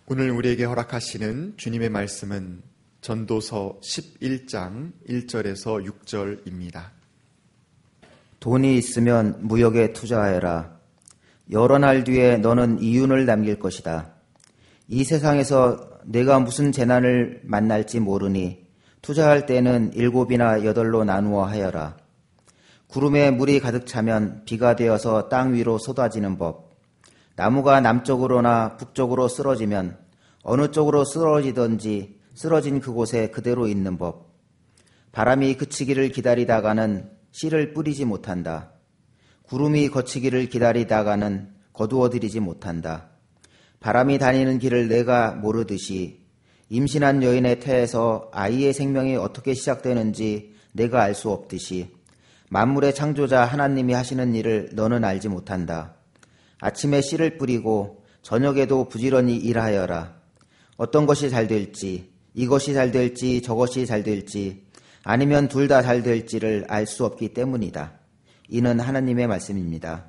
오늘 우리에게 허락하시는 주님의 말씀은 전도서 11장 1절에서 6절입니다. 돈이 있으면 무역에 투자하여라. 여러 날 뒤에 너는 이윤을 남길 것이다. 이 세상에서 내가 무슨 재난을 만날지 모르니 투자할 때는 7이나 8로 나누어 하여라. 구름에 물이 가득 차면 비가 되어서 땅 위로 쏟아지는 법. 나무가 남쪽으로나 북쪽으로 쓰러지면 어느 쪽으로 쓰러지든지 쓰러진 그곳에 그대로 있는 법. 바람이 그치기를 기다리다가는 씨를 뿌리지 못한다. 구름이 거치기를 기다리다가는 거두어들이지 못한다. 바람이 다니는 길을 내가 모르듯이 임신한 여인의 태에서 아이의 생명이 어떻게 시작되는지 내가 알 수 없듯이 만물의 창조자 하나님이 하시는 일을 너는 알지 못한다. 아침에 씨를 뿌리고 저녁에도 부지런히 일하여라. 어떤 것이 잘 될지, 이것이 잘 될지 저것이 잘 될지 아니면 둘 다 잘 될지를 알 수 없기 때문이다. 이는 하나님의 말씀입니다.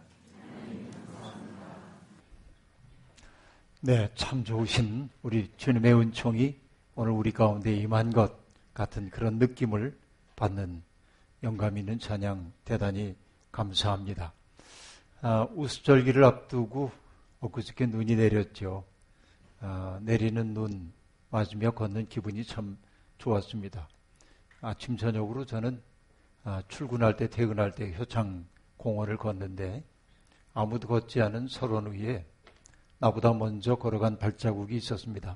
네, 참 좋으신 우리 주님의 은총이 오늘 우리 가운데 임한 것 같은 그런 느낌을 받는 영감 있는 찬양 대단히 감사합니다. 우수절기를 앞두고 엊그저께 눈이 내렸죠. 내리는 눈 맞으며 걷는 기분이 참 좋았습니다. 아침 저녁으로 저는 출근할 때 퇴근할 때 효창 공원을 걷는데 아무도 걷지 않은 서론 위에 나보다 먼저 걸어간 발자국이 있었습니다.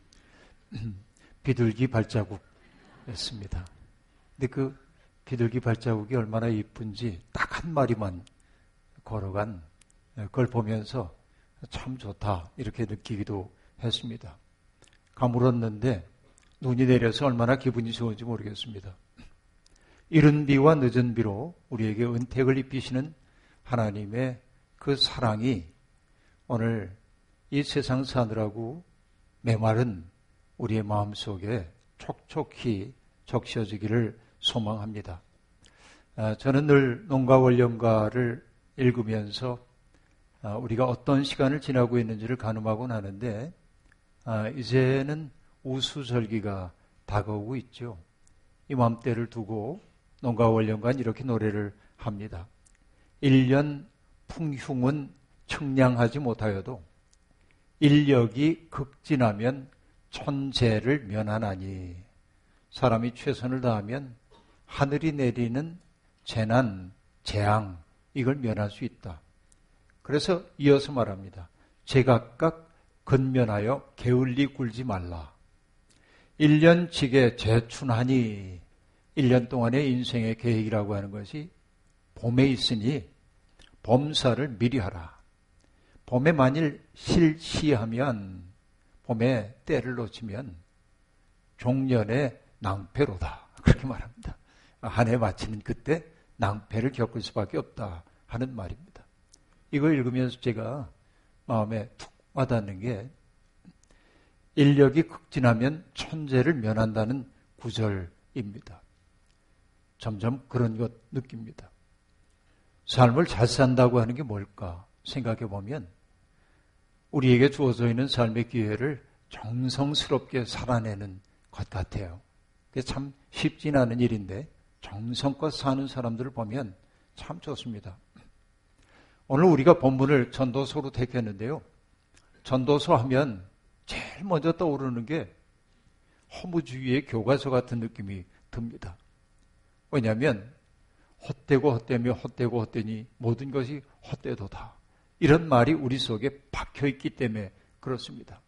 비둘기 발자국이었습니다. 근데 그 비둘기 발자국이 얼마나 이쁜지 딱 한 마리만 걸어간 그걸 보면서 참 좋다 이렇게 느끼기도 했습니다. 가물었는데 눈이 내려서 얼마나 기분이 좋은지 모르겠습니다. 이른 비와 늦은 비로 우리에게 은택을 입히시는 하나님의 그 사랑이 오늘 이 세상 사느라고 메마른 우리의 마음속에 촉촉히 적셔지기를 소망합니다. 저는 늘 농가 원령가를 읽으면서 우리가 어떤 시간을 지나고 있는지를 가늠하곤 하는데 이제는 우수절기가 다가오고 있죠. 이맘때를 두고 농가 원령가는 이렇게 노래를 합니다. 1년 풍흉은 청량하지 못하여도 인력이 극진하면 천재를 면하나니 사람이 최선을 다하면 하늘이 내리는 재난, 재앙 이걸 면할 수 있다. 그래서 이어서 말합니다. 제각각 근면하여 게을리 굴지 말라. 1년 지게 재춘하니 1년 동안의 인생의 계획이라고 하는 것이 봄에 있으니 범사를 미리 하라. 봄에 만일 실시하면 봄에 때를 놓치면 종년의 낭패로다. 그렇게 말합니다. 한 해 마치는 그때 낭패를 겪을 수밖에 없다 하는 말입니다. 이걸 읽으면서 제가 마음에 툭 와닿는 게 인력이 극진하면 천재를 면한다는 구절입니다. 점점 그런 것 느낍니다. 삶을 잘 산다고 하는 게 뭘까 생각해 보면 우리에게 주어져 있는 삶의 기회를 정성스럽게 살아내는 것 같아요. 그게 참 쉽진 않은 일인데 정성껏 사는 사람들을 보면 참 좋습니다. 오늘 우리가 본문을 전도서로 택했는데요. 전도서 하면 제일 먼저 떠오르는 게 허무주의의 교과서 같은 느낌이 듭니다. 왜냐하면 헛되고 헛되며 헛되고 헛되니 모든 것이 헛되도다. 이런 말이 우리 속에 박혀있기 때문에 그렇습니다.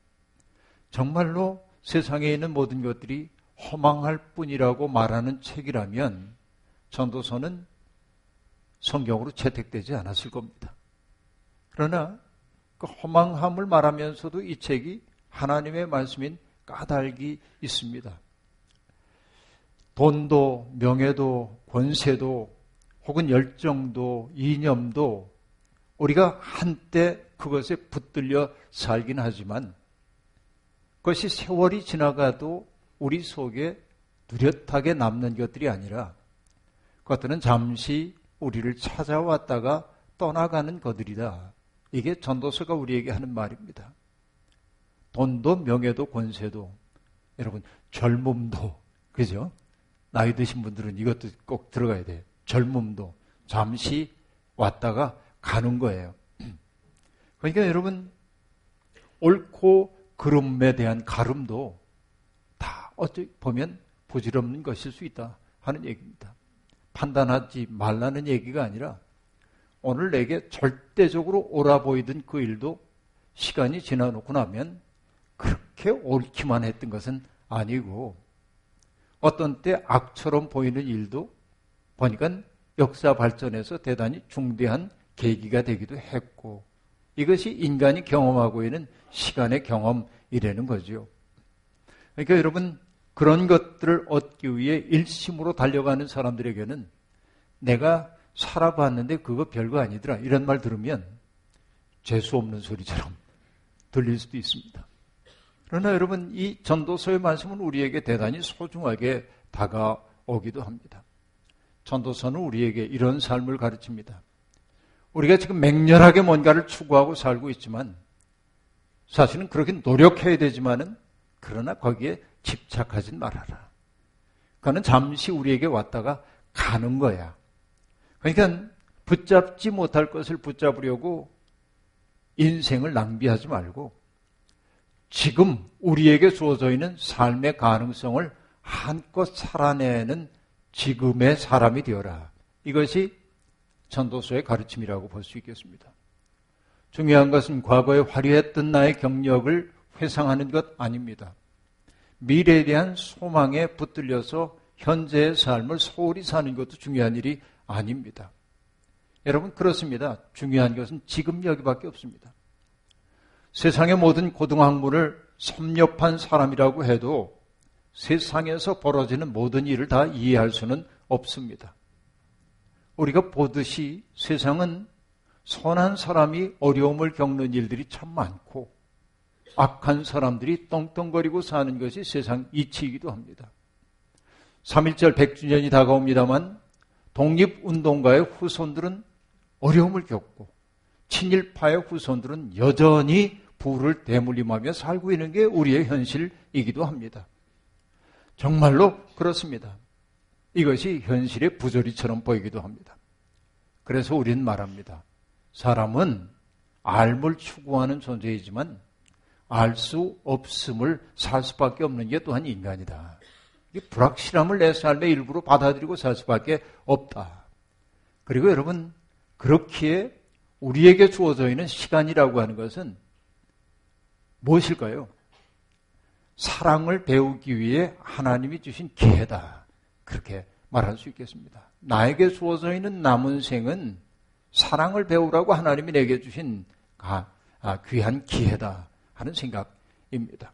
정말로 세상에 있는 모든 것들이 허망할 뿐이라고 말하는 책이라면 전도서는 성경으로 채택되지 않았을 겁니다. 그러나 그 허망함을 말하면서도 이 책이 하나님의 말씀인 까닭이 있습니다. 돈도 명예도 권세도 혹은 열정도 이념도 우리가 한때 그것에 붙들려 살긴 하지만 그것이 세월이 지나가도 우리 속에 뚜렷하게 남는 것들이 아니라 그것들은 잠시 우리를 찾아왔다가 떠나가는 것들이다. 이게 전도서가 우리에게 하는 말입니다. 돈도 명예도 권세도, 여러분 젊음도, 그죠? 나이 드신 분들은 이것도 꼭 들어가야 돼요. 젊음도 잠시 왔다가 가는 거예요. 그러니까 여러분 옳고 그름에 대한 가름도 다 어찌 보면 부질없는 것일 수 있다 하는 얘기입니다. 판단하지 말라는 얘기가 아니라 오늘 내게 절대적으로 옳아 보이던 그 일도 시간이 지나놓고 나면 그렇게 옳기만 했던 것은 아니고, 어떤 때 악처럼 보이는 일도 보니까 역사 발전에서 대단히 중대한 계기가 되기도 했고, 이것이 인간이 경험하고 있는 시간의 경험이라는 거죠. 그러니까 여러분, 그런 것들을 얻기 위해 일심으로 달려가는 사람들에게는 내가 살아봤는데 그거 별거 아니더라, 이런 말 들으면 재수 없는 소리처럼 들릴 수도 있습니다. 그러나 여러분, 이 전도서의 말씀은 우리에게 대단히 소중하게 다가오기도 합니다. 전도서는 우리에게 이런 삶을 가르칩니다. 우리가 지금 맹렬하게 뭔가를 추구하고 살고 있지만 사실은 그렇게 노력해야 되지만은, 그러나 거기에 집착하진 말아라. 그거는 잠시 우리에게 왔다가 가는 거야. 그러니까 붙잡지 못할 것을 붙잡으려고 인생을 낭비하지 말고 지금 우리에게 주어져 있는 삶의 가능성을 한껏 살아내는 지금의 사람이 되어라. 이것이 전도서의 가르침이라고 볼 수 있겠습니다. 중요한 것은 과거에 화려했던 나의 경력을 회상하는 것 아닙니다. 미래에 대한 소망에 붙들려서 현재의 삶을 소홀히 사는 것도 중요한 일이 아닙니다. 여러분, 그렇습니다. 중요한 것은 지금 여기밖에 없습니다. 세상의 모든 고등학문을 섭렵한 사람이라고 해도 세상에서 벌어지는 모든 일을 다 이해할 수는 없습니다. 우리가 보듯이 세상은 선한 사람이 어려움을 겪는 일들이 참 많고 악한 사람들이 떵떵거리고 사는 것이 세상 이치이기도 합니다. 3.1절 100주년이 다가옵니다만 독립운동가의 후손들은 어려움을 겪고 친일파의 후손들은 여전히 부를 대물림하며 살고 있는 게 우리의 현실이기도 합니다. 정말로 그렇습니다. 이것이 현실의 부조리처럼 보이기도 합니다. 그래서 우리는 말합니다. 사람은 알을 추구하는 존재이지만 알 수 없음을 살 수밖에 없는 게 또한 인간이다. 이 불확실함을 내 삶의 일부로 받아들이고 살 수밖에 없다. 그리고 여러분, 그렇기에 우리에게 주어져 있는 시간이라고 하는 것은 무엇일까요? 사랑을 배우기 위해 하나님이 주신 기회다. 그렇게 말할 수 있겠습니다. 나에게 주어져 있는 남은 생은 사랑을 배우라고 하나님이 내게 주신 귀한 기회다 하는 생각입니다.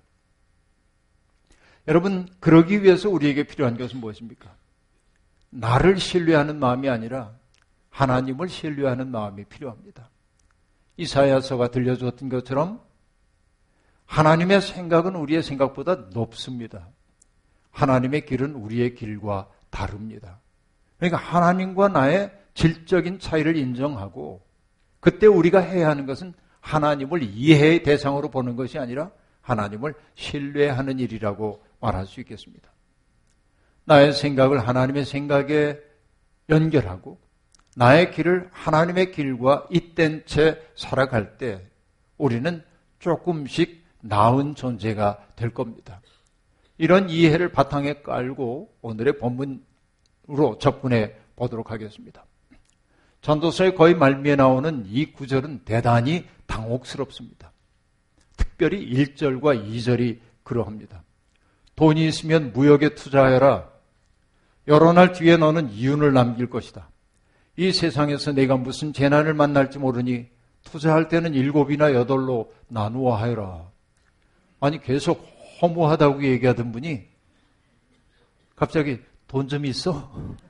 여러분, 그러기 위해서 우리에게 필요한 것은 무엇입니까? 나를 신뢰하는 마음이 아니라 하나님을 신뢰하는 마음이 필요합니다. 이사야서가 들려줬던 것처럼 하나님의 생각은 우리의 생각보다 높습니다. 하나님의 길은 우리의 길과 다릅니다. 그러니까 하나님과 나의 질적인 차이를 인정하고 그때 우리가 해야 하는 것은 하나님을 이해의 대상으로 보는 것이 아니라 하나님을 신뢰하는 일이라고 말할 수 있겠습니다. 나의 생각을 하나님의 생각에 연결하고 나의 길을 하나님의 길과 잇댄 채 살아갈 때 우리는 조금씩 나은 존재가 될 겁니다. 이런 이해를 바탕에 깔고 오늘의 본문으로 접근해 보도록 하겠습니다. 전도서의 거의 말미에 나오는 이 구절은 대단히 당혹스럽습니다. 특별히 1절과 2절이 그러합니다. 돈이 있으면 무역에 투자해라. 여러 날 뒤에 너는 이윤을 남길 것이다. 이 세상에서 내가 무슨 재난을 만날지 모르니 투자할 때는 7이나 8로 나누어 하여라. 아니, 계속 허무하다고 얘기하던 분이 갑자기 돈 좀 있어?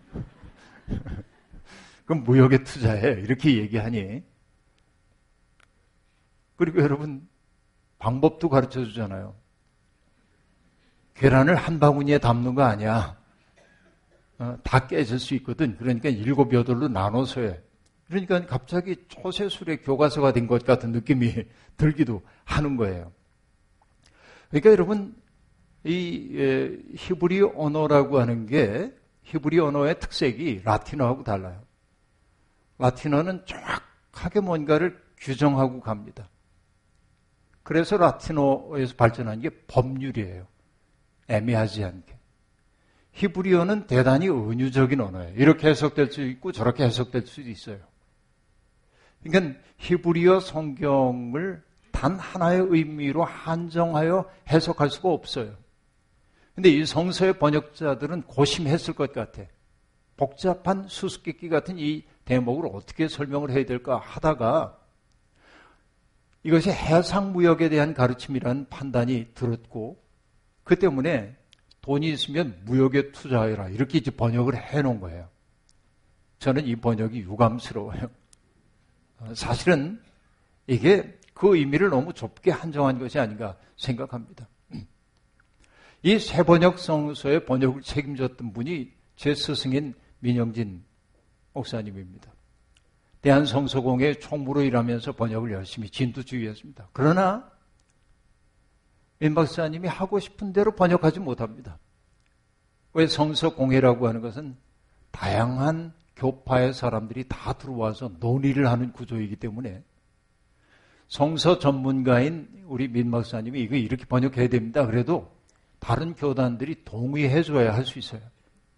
그럼 무역에 투자해. 이렇게 얘기하니. 그리고 여러분, 방법도 가르쳐 주잖아요. 계란을 한 바구니에 담는 거 아니야. 다 깨질 수 있거든. 그러니까 7, 8로 나눠서 해. 그러니까 갑자기 초세술의 교과서가 된 것 같은 느낌이 들기도 하는 거예요. 그러니까 여러분, 이 히브리 언어라고 하는 게 히브리 언어의 특색이 라틴어하고 달라요. 라틴어는 정확하게 뭔가를 규정하고 갑니다. 그래서 라틴어에서 발전한 게 법률이에요. 애매하지 않게. 히브리어는 대단히 은유적인 언어예요. 이렇게 해석될 수 있고 저렇게 해석될 수도 있어요. 그러니까 히브리어 성경을 단 하나의 의미로 한정하여 해석할 수가 없어요. 근데 이 성서의 번역자들은 고심했을 것 같아. 복잡한 수수께끼 같은 이 대목을 어떻게 설명을 해야 될까 하다가 이것이 해상무역에 대한 가르침이라는 판단이 들었고 그 때문에 돈이 있으면 무역에 투자해라 이렇게 이제 번역을 해놓은 거예요. 저는 이 번역이 유감스러워요. 사실은 이게 그 의미를 너무 좁게 한정한 것이 아닌가 생각합니다. 이 새번역 성서의 번역을 책임졌던 분이 제 스승인 민영진 목사님입니다. 대한성서공회 총무로 일하면서 번역을 열심히 진두지휘했습니다. 그러나 민 박사님이 하고 싶은 대로 번역하지 못합니다. 왜 성서공회라고 하는 것은 다양한 교파의 사람들이 다 들어와서 논의를 하는 구조이기 때문에 성서 전문가인 우리 민 박사님이 이거 이렇게 번역해야 됩니다. 그래도 다른 교단들이 동의해 줘야 할 수 있어요.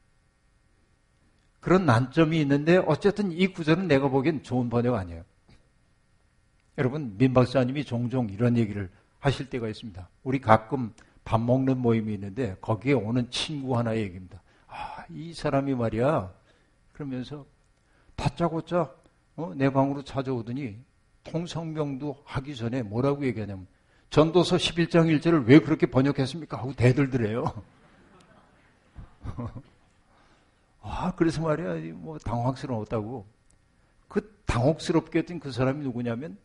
그런 난점이 있는데 어쨌든 이 구절은 내가 보기엔 좋은 번역 아니에요. 여러분, 민 박사님이 종종 이런 얘기를 하실 때가 있습니다. 우리 가끔 밥 먹는 모임이 있는데 거기에 오는 친구 하나의 얘기입니다. 아, 이 사람이 말이야. 그러면서 다짜고짜 내 방으로 찾아오더니 통성명도 하기 전에 뭐라고 얘기하냐면 전도서 11장 1절을 왜 그렇게 번역했습니까? 하고 대들더래요. 아, 그래서 말이야, 뭐 당황스러웠다고. 그 당혹스럽게 했던 그 사람이 누구냐면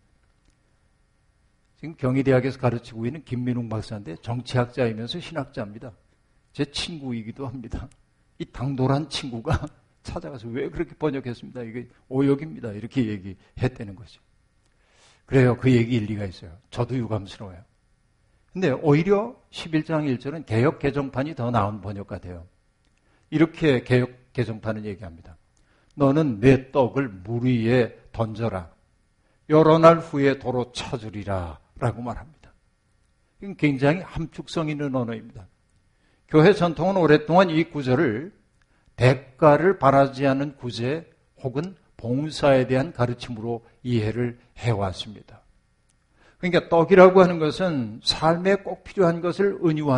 지금 경희대학에서 가르치고 있는 김민웅 박사인데 정치학자이면서 신학자입니다. 제 친구이기도 합니다. 이 당돌한 친구가 찾아가서 왜 그렇게 번역했습니다. 이게 오역입니다. 이렇게 얘기했다는 거죠. 그래요. 그 얘기 일리가 있어요. 저도 유감스러워요. 근데 오히려 11장 1절은 개역 개정판이 더 나은 번역 같아요. 이렇게 개역 개정판은 얘기합니다. 너는 내 떡을 물 위에 던져라. 여러 날 후에 도로 찾으리라 라고 말합니다. 이건 굉장히 함축성 있는 언어입니다. 교회 전통은 오랫동안 이 구절을 대가를 바라지 않은 구제 혹은 봉사에 대한 가르침으로 이해를 해왔습니다. 그러니까 떡이라고 하는 것은 삶에 꼭 필요한 것을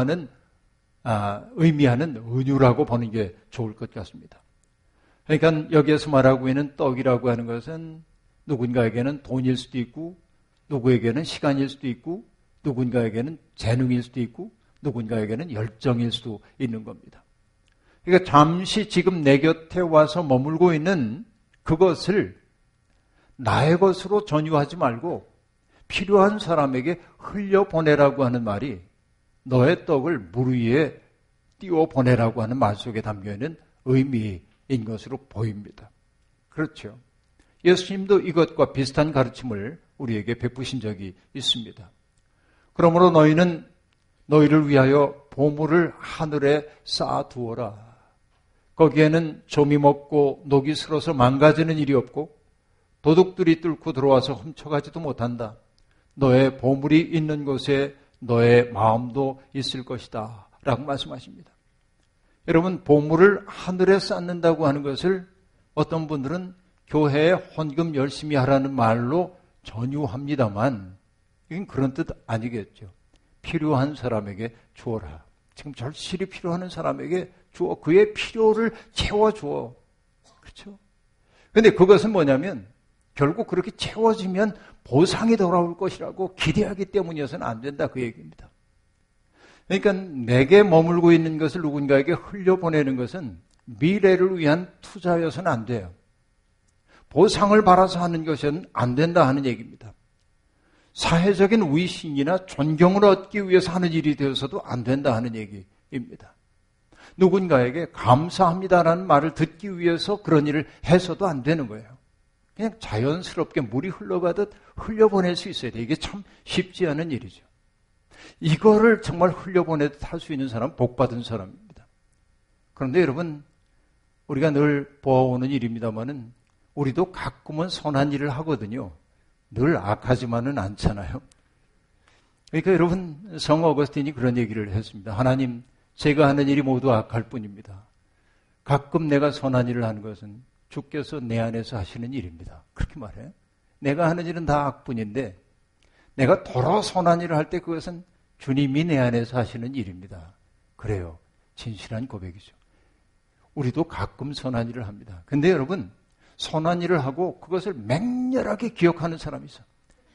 의미하는 은유라고 보는 게 좋을 것 같습니다. 그러니까 여기에서 말하고 있는 떡이라고 하는 것은 누군가에게는 돈일 수도 있고 누구에게는 시간일 수도 있고 누군가에게는 재능일 수도 있고 누군가에게는 열정일 수도 있는 겁니다. 그러니까 잠시 지금 내 곁에 와서 머물고 있는 그것을 나의 것으로 전유하지 말고 필요한 사람에게 흘려보내라고 하는 말이 너의 떡을 물 위에 띄워보내라고 하는 말 속에 담겨있는 의미인 것으로 보입니다. 그렇죠. 예수님도 이것과 비슷한 가르침을 우리에게 베푸신 적이 있습니다. 그러므로 너희는 너희를 위하여 보물을 하늘에 쌓아두어라. 거기에는 좀이 먹고 녹이 슬어서 망가지는 일이 없고 도둑들이 뚫고 들어와서 훔쳐가지도 못한다. 너의 보물이 있는 곳에 너의 마음도 있을 것이다 라고 말씀하십니다. 여러분, 보물을 하늘에 쌓는다고 하는 것을 어떤 분들은 교회에 헌금 열심히 하라는 말로 전유합니다만 이건 그런 뜻 아니겠죠. 필요한 사람에게 주어라. 지금 절실히 필요한 사람에게 주어. 그의 필요를 채워주어. 그렇죠? 그런데 그것은 뭐냐면 결국 그렇게 채워지면 보상이 돌아올 것이라고 기대하기 때문이어서는 안 된다 그 얘기입니다. 그러니까 내게 머물고 있는 것을 누군가에게 흘려보내는 것은 미래를 위한 투자여서는 안 돼요. 보상을 바라서 하는 것은 안 된다 하는 얘기입니다. 사회적인 위신이나 존경을 얻기 위해서 하는 일이 되어서도 안 된다 하는 얘기입니다. 누군가에게 감사합니다라는 말을 듣기 위해서 그런 일을 해서도 안 되는 거예요. 그냥 자연스럽게 물이 흘러가듯 흘려보낼 수 있어야 돼요. 이게 참 쉽지 않은 일이죠. 이거를 정말 흘려보내듯 할 수 있는 사람은 복받은 사람입니다. 그런데 여러분, 우리가 늘 보아오는 일입니다마는 우리도 가끔은 선한 일을 하거든요. 늘 악하지만은 않잖아요. 그러니까 여러분, 성 어거스틴이 그런 얘기를 했습니다. 하나님, 제가 하는 일이 모두 악할 뿐입니다. 가끔 내가 선한 일을 하는 것은 주께서 내 안에서 하시는 일입니다. 그렇게 말해요. 내가 하는 일은 다 악뿐인데 내가 도로 선한 일을 할 때 그것은 주님이 내 안에서 하시는 일입니다. 그래요. 진실한 고백이죠. 우리도 가끔 선한 일을 합니다. 근데 여러분, 선한 일을 하고 그것을 맹렬하게 기억하는 사람이 있어.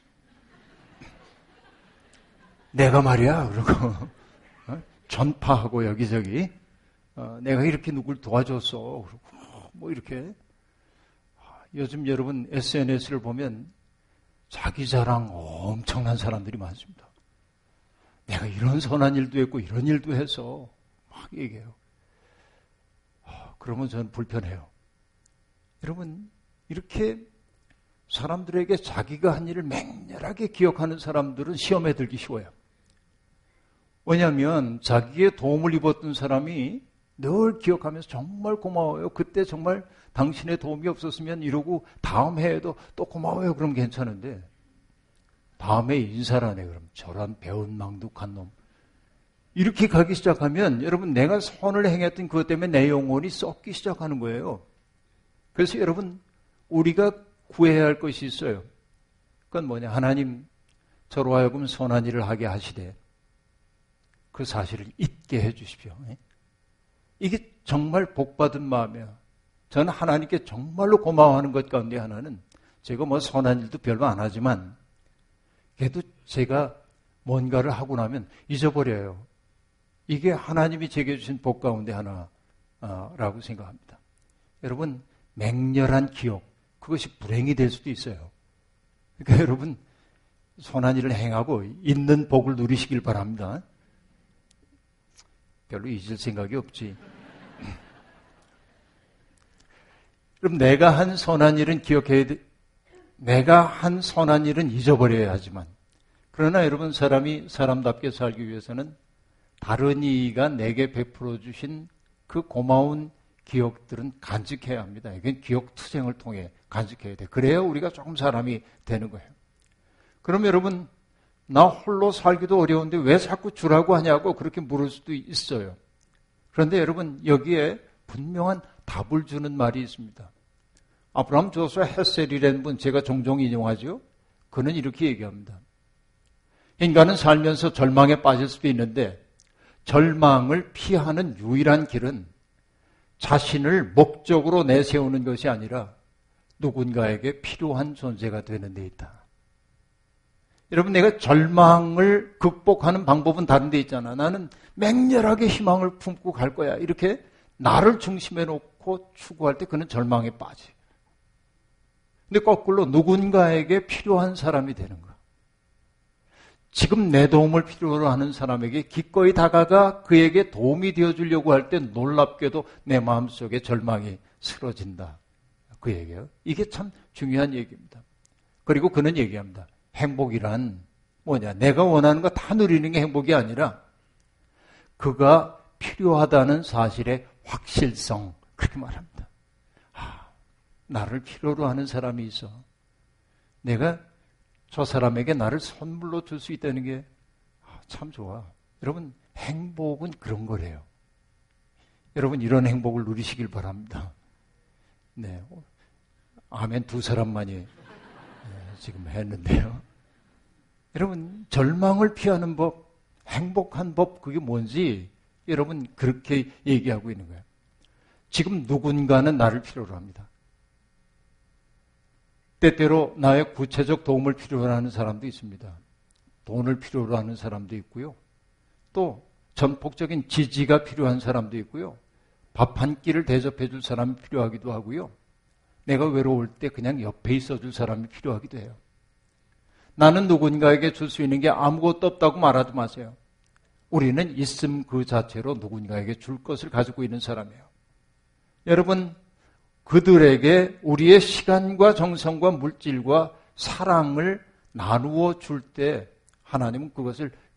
내가 말이야, 그러고 전파하고 여기저기 내가 이렇게 누굴 도와줬어, 그러고 뭐 이렇게. 요즘 여러분 SNS를 보면 자기 자랑 엄청난 사람들이 많습니다. 내가 이런 선한 일도 했고 이런 일도 해서 막 얘기해요. 그러면 저는 불편해요. 여러분, 이렇게 사람들에게 자기가 한 일을 맹렬하게 기억하는 사람들은 시험에 들기 쉬워요. 왜냐하면 자기의 도움을 입었던 사람이 늘 기억하면서 정말 고마워요. 그때 정말 당신의 도움이 없었으면 이러고 다음 해에도 또 고마워요. 그럼 괜찮은데 다음에 인사를 안 해. 그럼 저런 배은망덕한 놈. 이렇게 가기 시작하면 여러분, 내가 선을 행했던 그것 때문에 내 영혼이 썩기 시작하는 거예요. 그래서 여러분, 우리가 구해야 할 것이 있어요. 그건 뭐냐? 하나님, 저로 하여금 선한 일을 하게 하시되 그 사실을 잊게 해 주십시오. 이게 정말 복받은 마음이야. 저는 하나님께 정말로 고마워하는 것 가운데 하나는, 제가 뭐 선한 일도 별로 안 하지만 그래도 제가 뭔가를 하고 나면 잊어버려요. 이게 하나님이 제게 주신 복 가운데 하나라고 생각합니다. 여러분, 맹렬한 기억, 그것이 불행이 될 수도 있어요. 그러니까 여러분, 선한 일을 행하고 있는 복을 누리시길 바랍니다. 별로 잊을 생각이 없지. 그럼 내가 한 선한 일은 기억해야 돼. 내가 한 선한 일은 잊어버려야 하지만, 그러나 여러분, 사람이 사람답게 살기 위해서는 다른 이가 내게 베풀어 주신 그 고마운 기억들은 간직해야 합니다. 이건 기억 투쟁을 통해 간직해야 돼. 그래야 우리가 조금 사람이 되는 거예요. 그럼 여러분, 나 홀로 살기도 어려운데 왜 자꾸 주라고 하냐고 그렇게 물을 수도 있어요. 그런데 여러분, 여기에 분명한 답을 주는 말이 있습니다. 아브라함 조수아 헷셀이라는 분, 제가 종종 인용하죠. 그는 이렇게 얘기합니다. 인간은 살면서 절망에 빠질 수도 있는데 절망을 피하는 유일한 길은 자신을 목적으로 내세우는 것이 아니라 누군가에게 필요한 존재가 되는 데 있다. 여러분, 내가 절망을 극복하는 방법은 다른 데 있잖아. 나는 맹렬하게 희망을 품고 갈 거야. 이렇게 나를 중심에 놓고 추구할 때 그는 절망에 빠져. 근데 거꾸로 누군가에게 필요한 사람이 되는 거야. 지금 내 도움을 필요로 하는 사람에게 기꺼이 다가가 그에게 도움이 되어주려고 할 때 놀랍게도 내 마음속에 절망이 쓰러진다. 그 얘기예요. 이게 참 중요한 얘기입니다. 그리고 그는 얘기합니다. 행복이란 뭐냐? 내가 원하는 거 다 누리는 게 행복이 아니라 그가 필요하다는 사실의 확실성, 그렇게 말합니다. 나를 필요로 하는 사람이 있어. 내가 저 사람에게 나를 선물로 줄 수 있다는 게 참 좋아. 여러분, 행복은 그런 거래요. 여러분, 이런 행복을 누리시길 바랍니다. 네, 아멘 두 사람만이 지금 했는데요. 여러분, 절망을 피하는 법, 행복한 법, 그게 뭔지 여러분 그렇게 얘기하고 있는 거예요. 지금 누군가는 나를 필요로 합니다. 때때로 나의 구체적 도움을 필요로 하는 사람도 있습니다. 돈을 필요로 하는 사람도 있고요. 또 전폭적인 지지가 필요한 사람도 있고요. 밥 한 끼를 대접해 줄 사람이 필요하기도 하고요. 내가 외로울 때 그냥 옆에 있어 줄 사람이 필요하기도 해요. 나는 누군가에게 줄 수 있는 게 아무것도 없다고 말하지 마세요. 우리는 있음 그 자체로 누군가에게 줄 것을 가지고 있는 사람이에요. 여러분, 그들에게 우리의 시간과 정성과 물질과 사랑을 나누어 줄 때 하나님은 그것을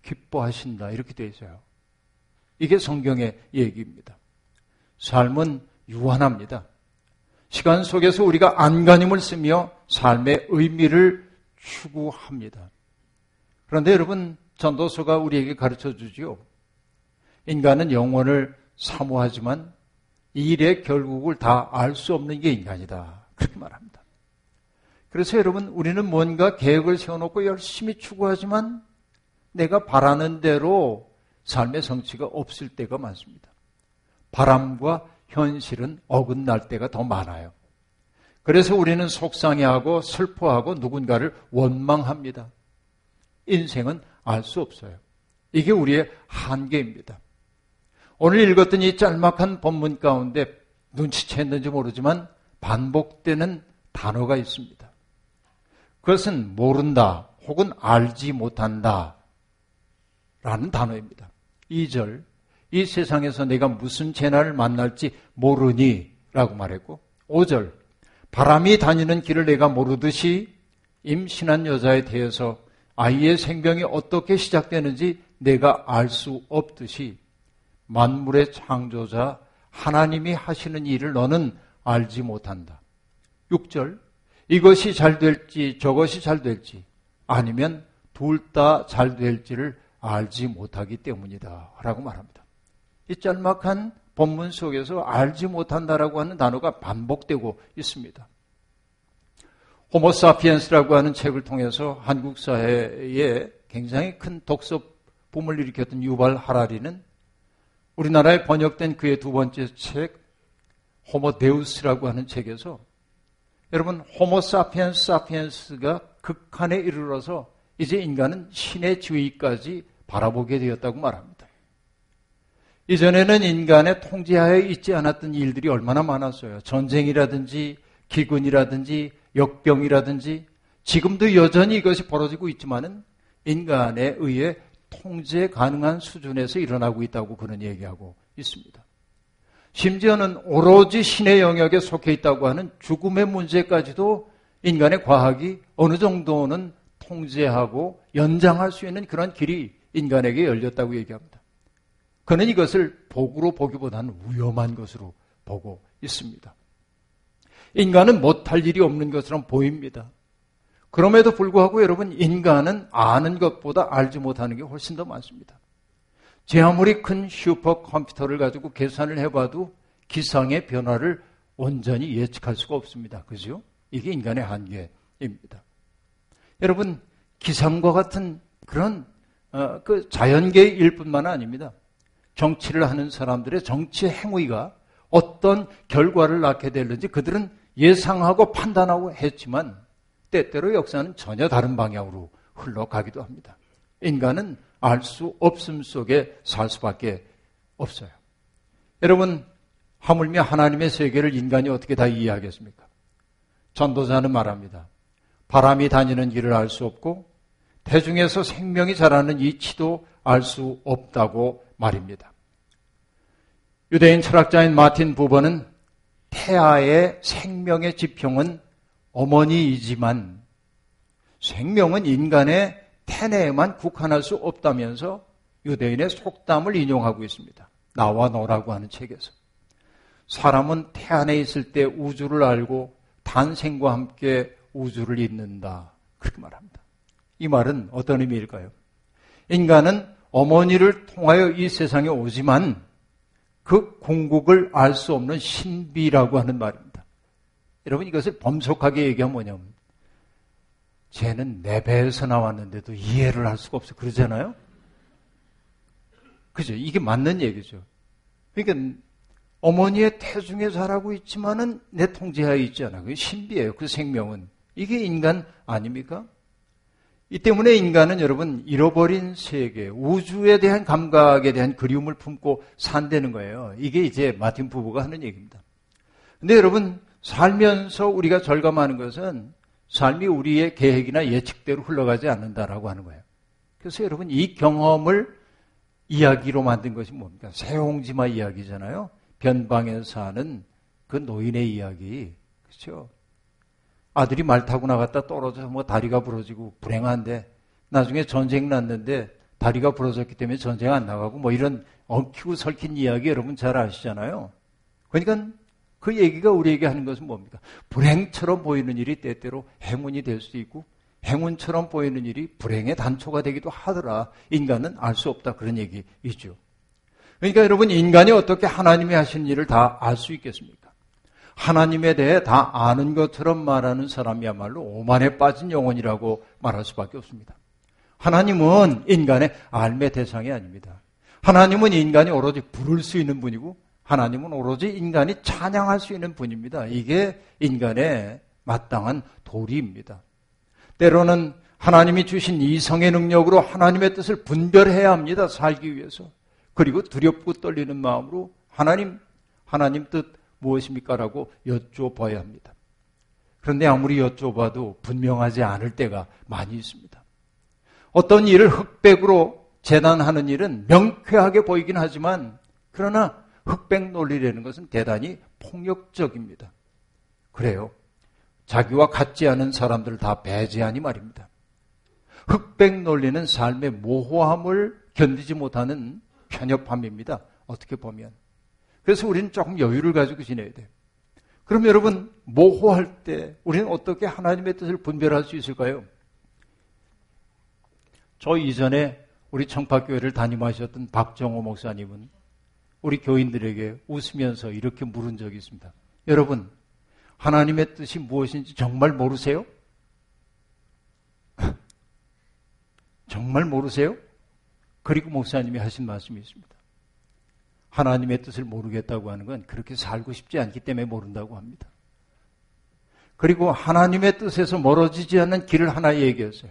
기뻐하신다. 이렇게 되어 있어요. 이게 성경의 얘기입니다. 삶은 유한합니다. 시간 속에서 우리가 안간힘을 쓰며 삶의 의미를 추구합니다. 그런데 여러분, 전도서가 우리에게 가르쳐 주지요. 인간은 영원을 사모하지만 이 일의 결국을 다 알 수 없는 게 인간이다. 그렇게 말합니다. 그래서 여러분, 우리는 뭔가 계획을 세워놓고 열심히 추구하지만 내가 바라는 대로 삶의 성취가 없을 때가 많습니다. 바람과 현실은 어긋날 때가 더 많아요. 그래서 우리는 속상해하고 슬퍼하고 누군가를 원망합니다. 인생은 알 수 없어요. 이게 우리의 한계입니다. 오늘 읽었던 이 짤막한 본문 가운데 눈치챘는지 모르지만 반복되는 단어가 있습니다. 그것은 모른다 혹은 알지 못한다 라는 단어입니다. 2절, 이 세상에서 내가 무슨 재난을 만날지 모르니 라고 말했고, 5절, 바람이 다니는 길을 내가 모르듯이 임신한 여자에 대해서 아이의 생명이 어떻게 시작되는지 내가 알 수 없듯이 만물의 창조자 하나님이 하시는 일을 너는 알지 못한다. 6절, 이것이 잘 될지 저것이 잘 될지 아니면 둘 다 잘 될지를 알지 못하기 때문이다 라고 말합니다. 이 짤막한 본문 속에서 알지 못한다라고 하는 단어가 반복되고 있습니다. 호모사피엔스라고 하는 책을 통해서 한국 사회에 굉장히 큰 독서 붐을 일으켰던 유발 하라리는 우리나라에 번역된 그의 두 번째 책 호모데우스라고 하는 책에서 여러분 호모사피엔스가 극한에 이르러서 이제 인간은 신의 지위까지 바라보게 되었다고 말합니다. 이전에는 인간의 통제하에 있지 않았던 일들이 얼마나 많았어요. 전쟁이라든지 기근이라든지 역병이라든지 지금도 여전히 이것이 벌어지고 있지만은 인간에 의해 통제 가능한 수준에서 일어나고 있다고 그는 얘기하고 있습니다. 심지어는 오로지 신의 영역에 속해 있다고 하는 죽음의 문제까지도 인간의 과학이 어느 정도는 통제하고 연장할 수 있는 그런 길이 인간에게 열렸다고 얘기합니다. 그는 이것을 복으로 보기보다는 위험한 것으로 보고 있습니다. 인간은 못할 일이 없는 것처럼 보입니다. 그럼에도 불구하고 여러분, 인간은 아는 것보다 알지 못하는 게 훨씬 더 많습니다. 제 아무리 큰 슈퍼컴퓨터를 가지고 계산을 해봐도 기상의 변화를 온전히 예측할 수가 없습니다. 그죠? 이게 인간의 한계입니다. 여러분, 기상과 같은 그런 그 자연계의 일뿐만 아닙니다. 정치를 하는 사람들의 정치 행위가 어떤 결과를 낳게 되는지 그들은 예상하고 판단하고 했지만 때때로 역사는 전혀 다른 방향으로 흘러가기도 합니다. 인간은 알 수 없음 속에 살 수밖에 없어요. 여러분, 하물며 하나님의 세계를 인간이 어떻게 다 이해하겠습니까? 전도자는 말합니다. 바람이 다니는 길을 알 수 없고 대중에서 생명이 자라는 이치도 알 수 없다고 말입니다. 유대인 철학자인 마틴 부버는 태아의 생명의 지평은 어머니이지만 생명은 인간의 태내에만 국한할 수 없다면서 유대인의 속담을 인용하고 있습니다. 나와 너라고 하는 책에서. 사람은 태 안에 있을 때 우주를 알고 탄생과 함께 우주를 잇는다. 그렇게 말합니다. 이 말은 어떤 의미일까요? 인간은 어머니를 통하여 이 세상에 오지만 그 궁극을 알 수 없는 신비라고 하는 말입니다. 여러분, 이것을 범속하게 얘기하면 뭐냐면 쟤는 내 배에서 나왔는데도 이해를 할 수가 없어. 그러잖아요? 그죠? 이게 맞는 얘기죠. 그러니까 어머니의 태중에 자라고 있지만은 내 통제하에 있지 않아. 그게 신비예요. 그 생명은. 이게 인간 아닙니까? 이 때문에 인간은 여러분 잃어버린 세계, 우주에 대한 감각에 대한 그리움을 품고 산다는 거예요. 이게 이제 마틴 부부가 하는 얘기입니다. 근데 여러분 살면서 우리가 절감하는 것은 삶이 우리의 계획이나 예측대로 흘러가지 않는다라고 하는 거예요. 그래서 여러분 이 경험을 이야기로 만든 것이 뭡니까? 새옹지마 이야기잖아요. 변방에 사는 그 노인의 이야기. 그렇죠? 아들이 말 타고 나갔다 떨어져서 뭐 다리가 부러지고 불행한데 나중에 전쟁 났는데 다리가 부러졌기 때문에 전쟁 안 나가고 뭐 이런 엉키고 설킨 이야기 여러분 잘 아시잖아요. 그러니까 그 얘기가 우리에게 하는 것은 뭡니까? 불행처럼 보이는 일이 때때로 행운이 될 수도 있고 행운처럼 보이는 일이 불행의 단초가 되기도 하더라. 인간은 알 수 없다. 그런 얘기이죠. 그러니까 여러분 인간이 어떻게 하나님이 하시는 일을 다 알 수 있겠습니까? 하나님에 대해 다 아는 것처럼 말하는 사람이야말로 오만에 빠진 영혼이라고 말할 수밖에 없습니다. 하나님은 인간의 알매 대상이 아닙니다. 하나님은 인간이 오로지 부를 수 있는 분이고 하나님은 오로지 인간이 찬양할 수 있는 분입니다. 이게 인간의 마땅한 도리입니다. 때로는 하나님이 주신 이성의 능력으로 하나님의 뜻을 분별해야 합니다. 살기 위해서. 그리고 두렵고 떨리는 마음으로 하나님 뜻 무엇입니까? 라고 여쭤봐야 합니다. 그런데 아무리 여쭤봐도 분명하지 않을 때가 많이 있습니다. 어떤 일을 흑백으로 재단하는 일은 명쾌하게 보이긴 하지만 그러나 흑백 논리라는 것은 대단히 폭력적입니다. 그래요. 자기와 같지 않은 사람들을 다 배제하니 말입니다. 흑백 논리는 삶의 모호함을 견디지 못하는 편협함입니다. 어떻게 보면. 그래서 우리는 조금 여유를 가지고 지내야 돼요. 그럼 여러분 모호할 때 우리는 어떻게 하나님의 뜻을 분별할 수 있을까요? 저 이전에 우리 청파교회를 담임하셨던 박정호 목사님은 우리 교인들에게 웃으면서 이렇게 물은 적이 있습니다. 여러분, 하나님의 뜻이 무엇인지 정말 모르세요? 정말 모르세요? 그리고 목사님이 하신 말씀이 있습니다. 하나님의 뜻을 모르겠다고 하는 건 그렇게 살고 싶지 않기 때문에 모른다고 합니다. 그리고 하나님의 뜻에서 멀어지지 않는 길을 하나 얘기했어요.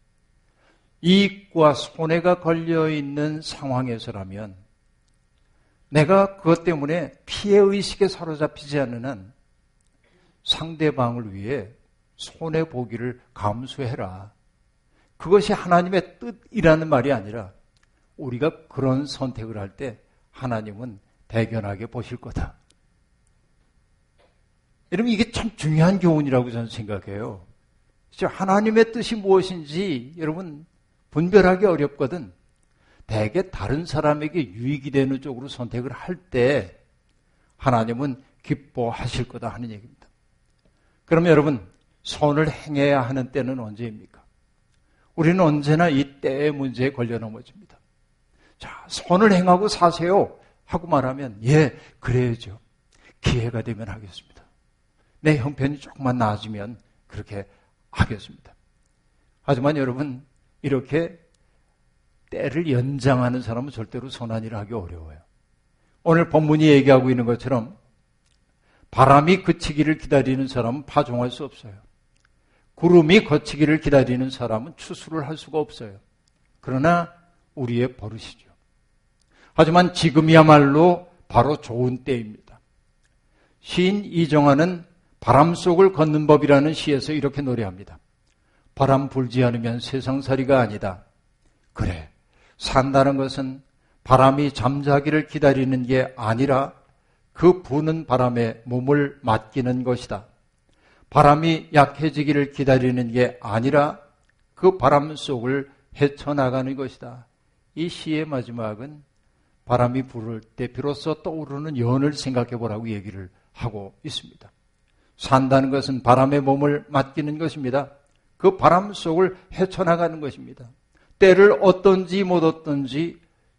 이익과 손해가 걸려있는 상황에서라면 내가 그것 때문에 피해의식에 사로잡히지 않는 한 상대방을 위해 손해보기를 감수해라. 그것이 하나님의 뜻이라는 말이 아니라 우리가 그런 선택을 할 때 하나님은 대견하게 보실 거다. 여러분 이게 참 중요한 교훈이라고 저는 생각해요. 하나님의 뜻이 무엇인지 여러분 분별하기 어렵거든. 대개 다른 사람에게 유익이 되는 쪽으로 선택을 할 때 하나님은 기뻐하실 거다 하는 얘기입니다. 그러면 여러분 선을 행해야 하는 때는 언제입니까? 우리는 언제나 이 때의 문제에 걸려 넘어집니다. 자, 선을 행하고 사세요 하고 말하면 예, 그래야죠. 기회가 되면 하겠습니다. 내 형편이 조금만 나아지면 그렇게 하겠습니다. 하지만 여러분 이렇게 때를 연장하는 사람은 절대로 선한 일을 하기 어려워요. 오늘 본문이 얘기하고 있는 것처럼 바람이 그치기를 기다리는 사람은 파종할 수 없어요. 구름이 거치기를 기다리는 사람은 추수를 할 수가 없어요. 그러나 우리의 버릇이죠. 하지만 지금이야말로 바로 좋은 때입니다. 시인 이정환은 바람 속을 걷는 법이라는 시에서 이렇게 노래합니다. 바람 불지 않으면 세상살이가 아니다. 그래, 산다는 것은 바람이 잠자기를 기다리는 게 아니라 그 부는 바람에 몸을 맡기는 것이다. 바람이 약해지기를 기다리는 게 아니라 그 바람 속을 헤쳐나가는 것이다. 이 시의 마지막은 바람이 불을 때 비로소 떠오르는 연을 생각해 보라고 얘기를 하고 있습니다. 산다는 것은 바람에 몸을 맡기는 것입니다. 그 바람 속을 헤쳐나가는 것입니다. 때를 얻든지 못 얻든지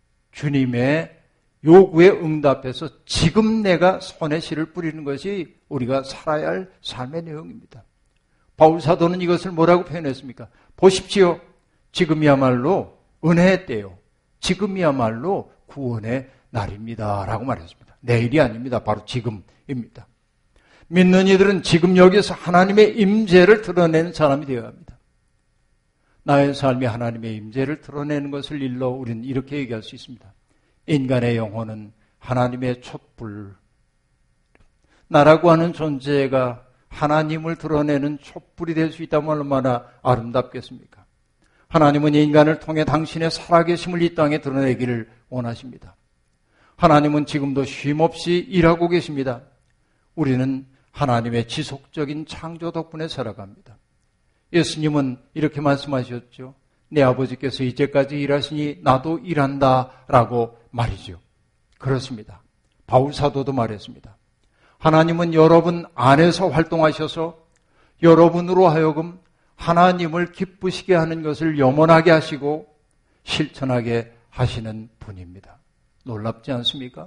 주님의 요구에 응답해서 지금 내가 선의 씨를 뿌리는 것이 우리가 살아야 할 삶의 내용입니다. 바울 사도는 이것을 뭐라고 표현했습니까? 보십시오. 지금이야말로 은혜의 때요. 지금이야말로 구원의 날입니다. 라고 말했습니다. 내일이 아닙니다. 바로 지금입니다. 믿는 이들은 지금 여기서 하나님의 임재를 드러내는 사람이 되어야 합니다. 나의 삶이 하나님의 임재를 드러내는 것을 일러 우리는 이렇게 얘기할 수 있습니다. 인간의 영혼은 하나님의 촛불. 나라고 하는 존재가 하나님을 드러내는 촛불이 될 수 있다면 얼마나 아름답겠습니까? 하나님은 인간을 통해 당신의 살아계심을 이 땅에 드러내기를 원하십니다. 하나님은 지금도 쉼없이 일하고 계십니다. 우리는 하나님의 지속적인 창조 덕분에 살아갑니다. 예수님은 이렇게 말씀하셨죠. 내 아버지께서 이제까지 일하시니 나도 일한다라고 말이죠. 그렇습니다. 바울 사도도 말했습니다. 하나님은 여러분 안에서 활동하셔서 여러분으로 하여금 하나님을 기쁘시게 하는 것을 염원하게 하시고 실천하게 하시는 분입니다. 놀랍지 않습니까?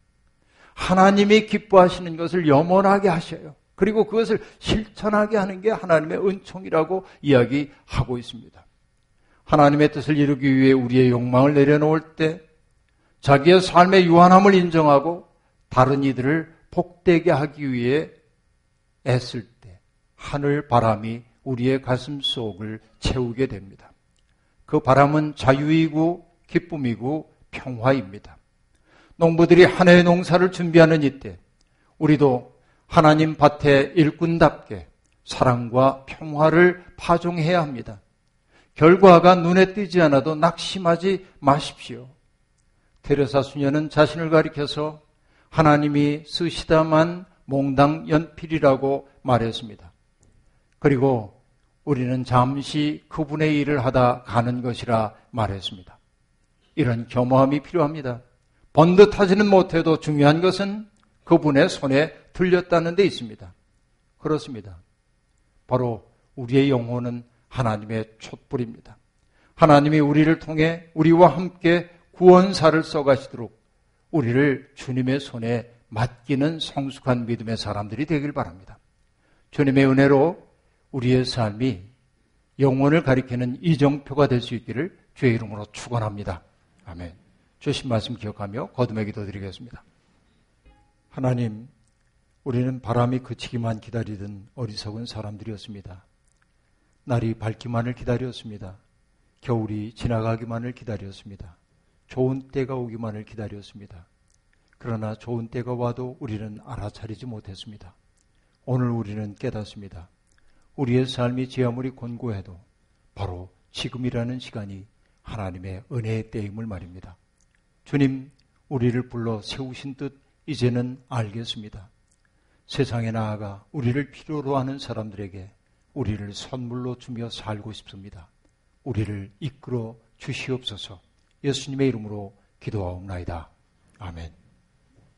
하나님이 기뻐하시는 것을 염원하게 하셔요. 그리고 그것을 실천하게 하는 게 하나님의 은총이라고 이야기하고 있습니다. 하나님의 뜻을 이루기 위해 우리의 욕망을 내려놓을 때 자기의 삶의 유한함을 인정하고 다른 이들을 복되게 하기 위해 애쓸 때 하늘 바람이 우리의 가슴 속을 채우게 됩니다. 그 바람은 자유이고 기쁨이고 평화입니다. 농부들이 한 해의 농사를 준비하는 이때 우리도 하나님 밭의 일꾼답게 사랑과 평화를 파종해야 합니다. 결과가 눈에 띄지 않아도 낙심하지 마십시오. 테레사 수녀는 자신을 가리켜서 하나님이 쓰시다만 몽당 연필이라고 말했습니다. 그리고 우리는 잠시 그분의 일을 하다 가는 것이라 말했습니다. 이런 겸허함이 필요합니다. 번듯하지는 못해도 중요한 것은 그분의 손에 들렸다는 데 있습니다. 그렇습니다. 바로 우리의 영혼은 하나님의 촛불입니다. 하나님이 우리를 통해 우리와 함께 구원사를 써가시도록 우리를 주님의 손에 맡기는 성숙한 믿음의 사람들이 되길 바랍니다. 주님의 은혜로 우리의 삶이 영혼을 가리키는 이정표가 될 수 있기를 주의 이름으로 축원합니다. 아멘. 주신 말씀 기억하며 거듭의 기도 드리겠습니다. 하나님, 우리는 바람이 그치기만 기다리던 어리석은 사람들이었습니다. 날이 밝기만을 기다렸습니다. 겨울이 지나가기만을 기다렸습니다. 좋은 때가 오기만을 기다렸습니다. 그러나 좋은 때가 와도 우리는 알아차리지 못했습니다. 오늘 우리는 깨닫습니다. 우리의 삶이 제 아무리 곤고해도 바로 지금이라는 시간이 하나님의 은혜의 때임을 말입니다. 주님, 우리를 불러 세우신 뜻 이제는 알겠습니다. 세상에 나아가 우리를 필요로 하는 사람들에게 우리를 선물로 주며 살고 싶습니다. 우리를 이끌어 주시옵소서. 예수님의 이름으로 기도하옵나이다. 아멘.